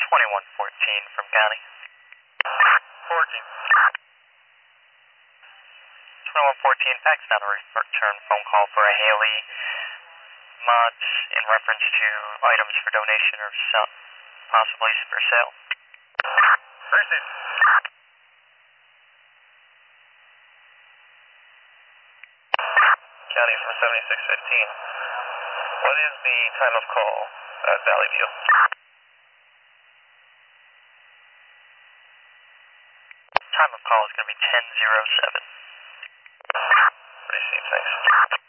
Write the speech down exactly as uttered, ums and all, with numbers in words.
twenty-one fourteen from county. fourteen. twenty-one fourteen, backs down a return phone call for a Haley mods in reference to items for donation or sell, possibly for sale. Received. County from seventy-six fifteen. What is the time of call at Valley View? Time of call is going to be ten oh seven. Received, thanks.